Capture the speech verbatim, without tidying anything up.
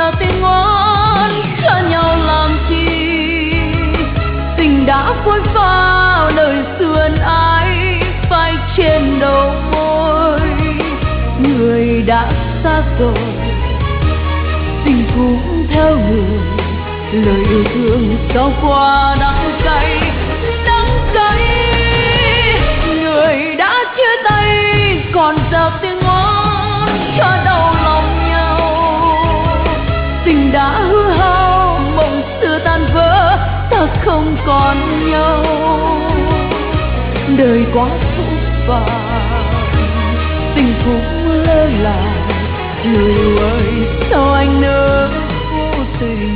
giờ tiếng ngoan xa nhau làm chi. Tình đã phôi pha đời xưa ai phai trên đầu môi. Người đã xa rồi tình cũng theo người, lời yêu thương trao qua đắng cay đắng cay. Người đã chia tay còn giờ tiếng ngoan cho đau lòng nhau. Tình đã hư hao mộng xưa tan vỡ, ta không còn nhau. Đời quá phũ phàng tình cũng lơ là. Người ơi sao anh nỡ vô tình.